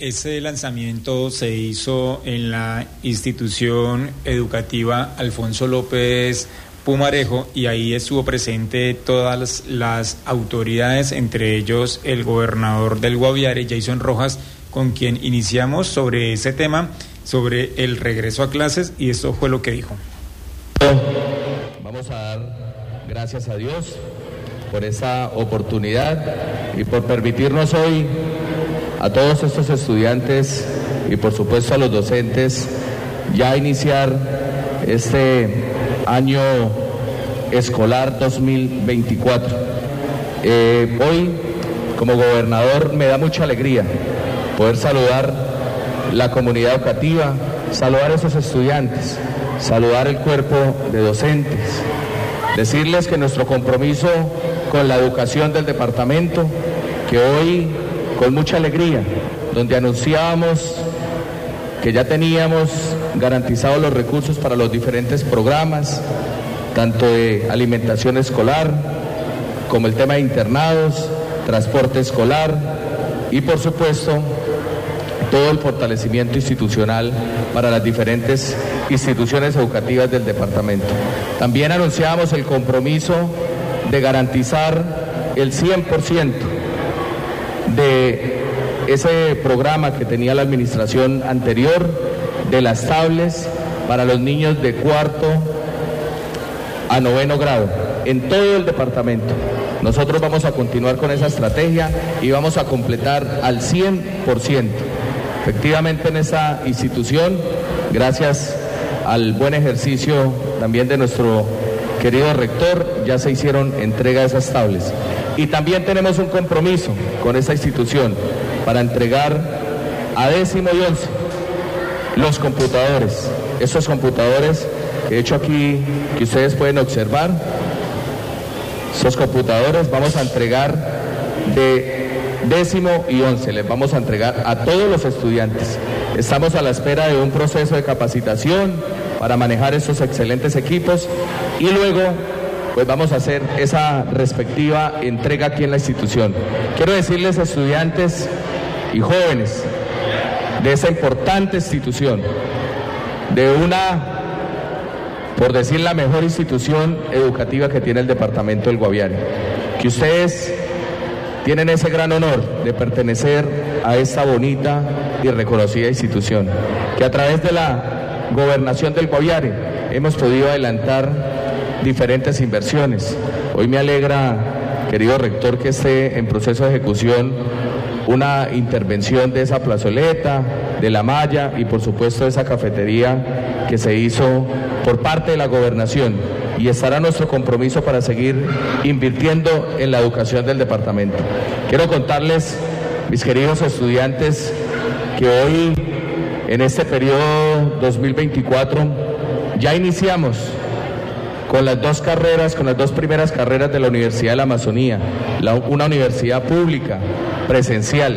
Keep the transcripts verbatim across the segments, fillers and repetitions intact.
ese lanzamiento se hizo en la institución educativa Alfonso López Pumarejo y ahí estuvo presente todas las, las autoridades, entre ellos el gobernador del Guaviare, Jason Rojas, con quien iniciamos sobre ese tema, sobre el regreso a clases, y esto fue lo que dijo. Vamos a dar gracias a Dios por esa oportunidad y por permitirnos hoy a todos estos estudiantes y por supuesto a los docentes ya iniciar este año escolar dos mil veinticuatro. Eh, hoy, como gobernador, me da mucha alegría poder saludar la comunidad educativa, saludar a esos estudiantes, saludar el cuerpo de docentes, decirles que nuestro compromiso con la educación del departamento, que hoy, con mucha alegría, donde anunciábamos que ya teníamos garantizados los recursos para los diferentes programas, tanto de alimentación escolar, como el tema de internados, transporte escolar y, por supuesto, todo el fortalecimiento institucional para las diferentes instituciones educativas del departamento. También anunciábamos el compromiso de garantizar el cien por ciento de ese programa que tenía la administración anterior de las tablets para los niños de cuarto a noveno grado en todo el departamento. Nosotros vamos a continuar con esa estrategia y vamos a completar al cien por ciento. Efectivamente, en esa institución, gracias al buen ejercicio también de nuestro querido rector, ya se hicieron entrega de esas tablets. Y también tenemos un compromiso con esa institución para entregar a décimo y once los computadores. Estos computadores, que de hecho aquí, que ustedes pueden observar, esos computadores vamos a entregar de décimo y once, les vamos a entregar a todos los estudiantes. Estamos a la espera de un proceso de capacitación para manejar estos excelentes equipos y luego pues vamos a hacer esa respectiva entrega aquí en la institución. Quiero decirles, estudiantes y jóvenes de esa importante institución, de una, por decir, la mejor institución educativa que tiene el departamento del Guaviare, que ustedes tienen ese gran honor de pertenecer a esta bonita y reconocida institución, que a través de la gobernación del Guaviare hemos podido adelantar diferentes inversiones. Hoy me alegra, querido rector, que esté en proceso de ejecución una intervención de esa plazoleta, de la malla y por supuesto de esa cafetería que se hizo por parte de la gobernación, y estará nuestro compromiso para seguir invirtiendo en la educación del departamento. Quiero contarles, mis queridos estudiantes, que hoy, en este periodo dos mil veinticuatro, ya iniciamos con las dos carreras, con las dos primeras carreras de la Universidad de la Amazonía, la, una universidad pública, presencial,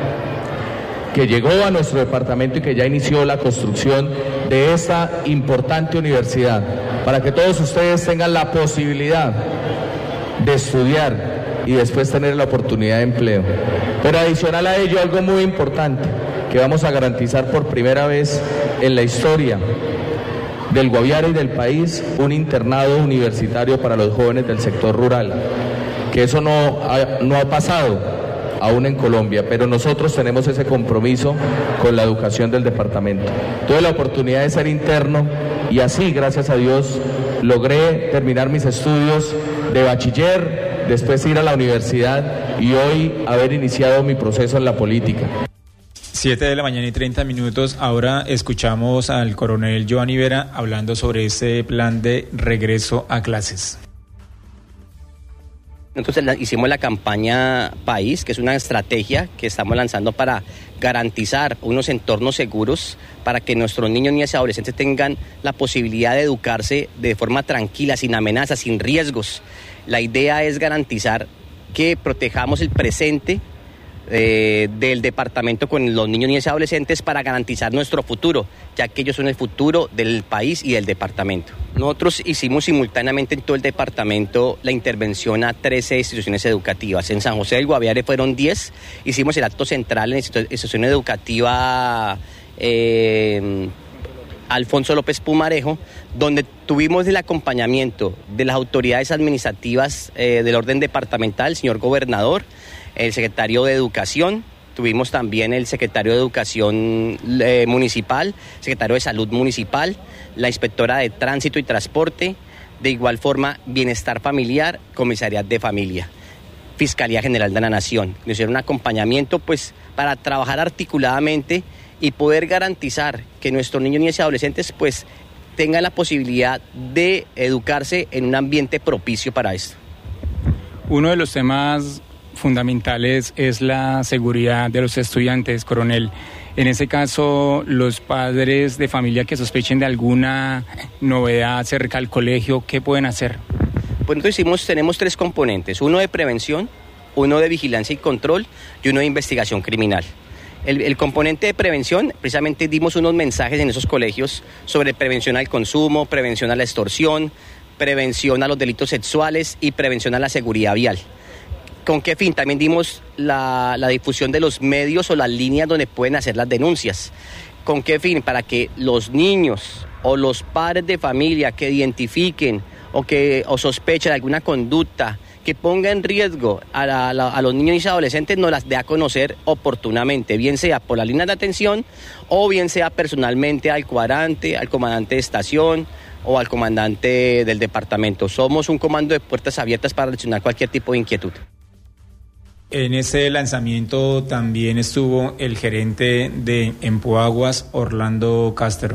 que llegó a nuestro departamento y que ya inició la construcción de esta importante universidad, para que todos ustedes tengan la posibilidad de estudiar y después tener la oportunidad de empleo. Pero adicional a ello, algo muy importante que vamos a garantizar por primera vez en la historia del Guaviare y del país, un internado universitario para los jóvenes del sector rural, que eso no ha, no ha pasado aún en Colombia, pero nosotros tenemos ese compromiso con la educación del departamento. Tuve la oportunidad de ser interno y así, gracias a Dios, logré terminar mis estudios de bachiller, después ir a la universidad y hoy haber iniciado mi proceso en la política. Siete de la mañana y treinta minutos. Ahora escuchamos al coronel Giovanni Vera hablando sobre ese plan de regreso a clases. Entonces hicimos la campaña País, que es una estrategia que estamos lanzando para garantizar unos entornos seguros para que nuestros niños, niñas y adolescentes tengan la posibilidad de educarse de forma tranquila, sin amenazas, sin riesgos. La idea es garantizar que protejamos el presente eh, del departamento con los niños, niñas y adolescentes para garantizar nuestro futuro, ya que ellos son el futuro del país y del departamento. Nosotros hicimos simultáneamente en todo el departamento la intervención a trece instituciones educativas. En San José del Guaviare fueron diez, hicimos el acto central en la institución educativa eh, Alfonso López Pumarejo, donde tuvimos el acompañamiento de las autoridades administrativas eh, del orden departamental, el señor gobernador, el secretario de Educación, tuvimos también el secretario de Educación eh, municipal, secretario de Salud municipal, la inspectora de Tránsito y Transporte, de igual forma Bienestar Familiar, Comisariat de Familia, Fiscalía General de la Nación. Nos hicieron un acompañamiento pues para trabajar articuladamente y poder garantizar que nuestros niños, niñas y adolescentes pues tengan la posibilidad de educarse en un ambiente propicio para esto. Uno de los temas fundamentales es la seguridad de los estudiantes, coronel. En ese caso, los padres de familia que sospechen de alguna novedad cerca al colegio, ¿qué pueden hacer? Pues nosotros hicimos, tenemos tres componentes, uno de prevención, uno de vigilancia y control y uno de investigación criminal. El, el componente de prevención, precisamente dimos unos mensajes en esos colegios sobre prevención al consumo, prevención a la extorsión, prevención a los delitos sexuales y prevención a la seguridad vial. ¿Con qué fin? También dimos la, la difusión de los medios o las líneas donde pueden hacer las denuncias. ¿Con qué fin? Para que los niños o los padres de familia que identifiquen o que o sospechen de alguna conducta que ponga en riesgo a, la, a, la, a los niños y adolescentes nos las dé a conocer oportunamente, bien sea por la línea de atención o bien sea personalmente al cuadrante, al comandante de estación o al comandante del departamento. Somos un comando de puertas abiertas para reaccionar cualquier tipo de inquietud. En ese lanzamiento también estuvo el gerente de Empuaguas, Orlando Castro.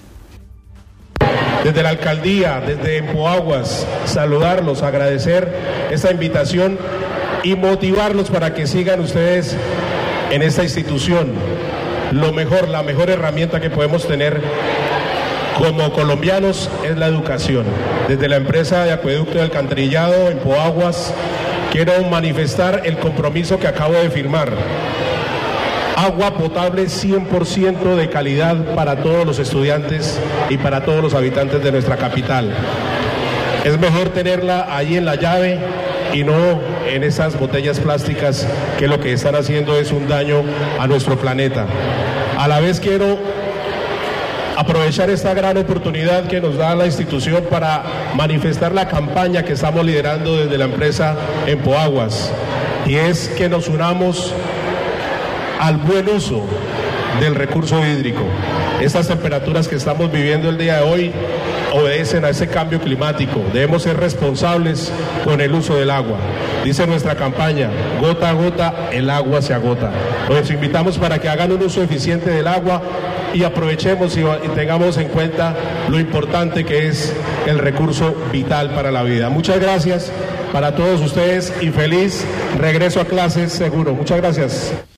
Desde la alcaldía, desde Empuaguas, saludarlos, agradecer esta invitación y motivarlos para que sigan ustedes en esta institución. Lo mejor, la mejor herramienta que podemos tener como colombianos es la educación. Desde la empresa de acueducto y alcantarillado Empuaguas, quiero manifestar el compromiso que acabo de firmar. Agua potable cien por ciento de calidad para todos los estudiantes y para todos los habitantes de nuestra capital. Es mejor tenerla ahí en la llave y no en esas botellas plásticas que lo que están haciendo es un daño a nuestro planeta. A la vez quiero aprovechar esta gran oportunidad que nos da la institución para manifestar la campaña que estamos liderando desde la empresa Empuaguas, y es que nos unamos al buen uso del recurso hídrico. Estas temperaturas que estamos viviendo el día de hoy obedecen a ese cambio climático. Debemos ser responsables con el uso del agua. Dice nuestra campaña, gota a gota el agua se agota. Los invitamos para que hagan un uso eficiente del agua y aprovechemos y, y tengamos en cuenta lo importante que es el recurso vital para la vida. Muchas gracias para todos ustedes y feliz regreso a clases seguro. Muchas gracias.